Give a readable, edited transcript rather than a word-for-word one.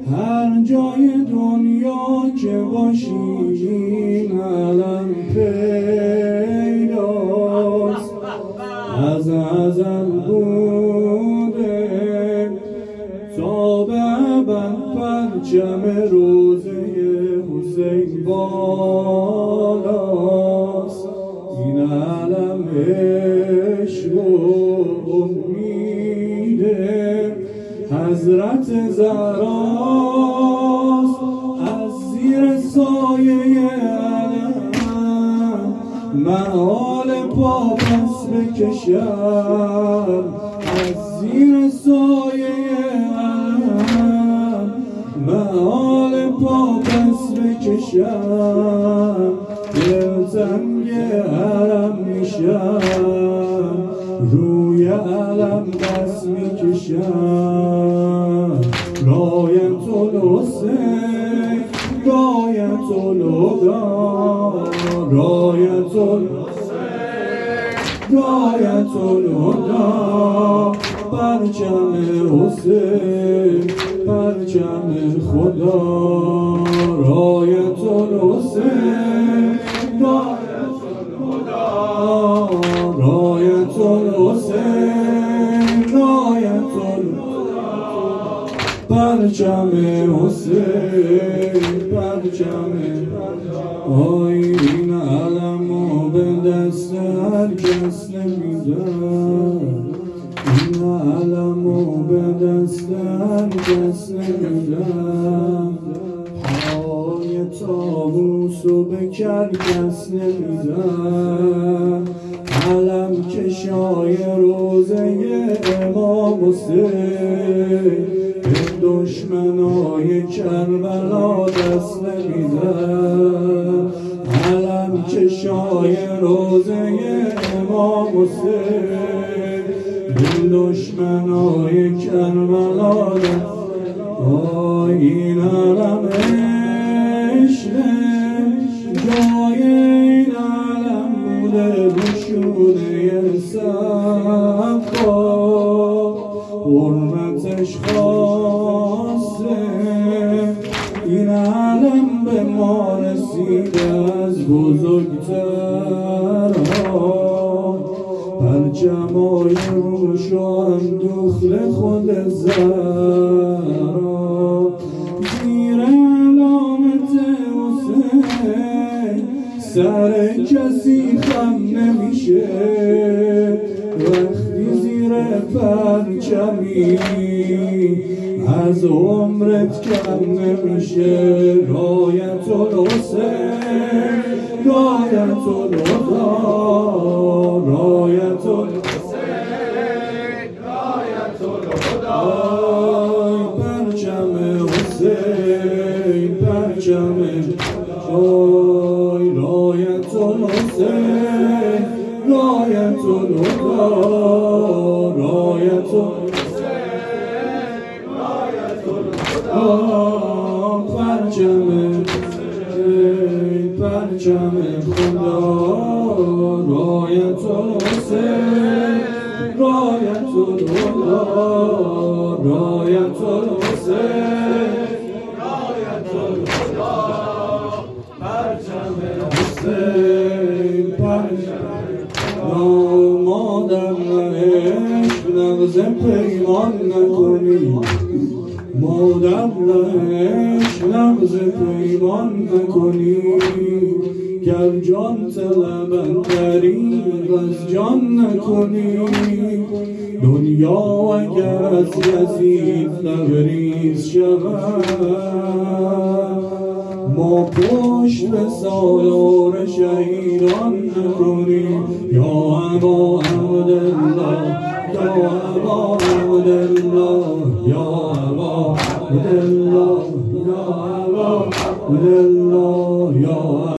هر جای دنیا که باشی این علم پیداست، از ازل بوده تا به ابد پرچم روزه حسین بالاست. این علم عشق و امیده حضرت زهراست، از زیر سایه علم محال پا پس بکشم، از زیر سایه علم محال پا پس بکشم، دلتنگ حرم میشم، روی علم دست میکشم. رایت الحسین رایت الهدی، رایت الحسین رایت الهدی، پرچم حسین پرچم خدا، رایت الحسین رایت الهدی، رایت الحسین رایت الهدی، پرچم حسین پرچم. آی این علمو به دست هر کس نمیدم، این علمو به دست هر کس نمیدم، پای طاووسو به کرکس نمیدم، علم کشای روزه امام حسین به دشمنای کربلا دست نمیدم، علم کشای روزه امام حسین به دشمنای کربلا دست. این علم عشقه جای این علم بوده نشونه صفا، حرمتش خاصه این علم به ما رسیده از بزرگترها، پرچمای روش و اندوخل خود زهرا، زیر علامت حسین سر کسی خم نمیشه، وقتی زیر پرچمی از عمرت کم نمیشه. رایت الحسین رایت الهدی، رایت الحسین رایت الهدی، پرچم حسین پرچم. آی رایت الحسین رایت الهدی، رایت الحسین رایت الهدی، پرچم پرچم خدا، رایت الحسین رایت الهدی، رایت الحسین رایت الهدی، پرچم حسین پرچم. مادر عشق نغز پیمان نکنی، مادر عشق نغز پیمان نکنی، گر جان طلبت دریغ از جان نکنی، دنیا اگر از یزید تبریز شود، ما پشت به سالار شهیدان نکنیم. یا ابا عبدالله یا ابا عبدالله یا ابا عبدالله یا ابا عبدالله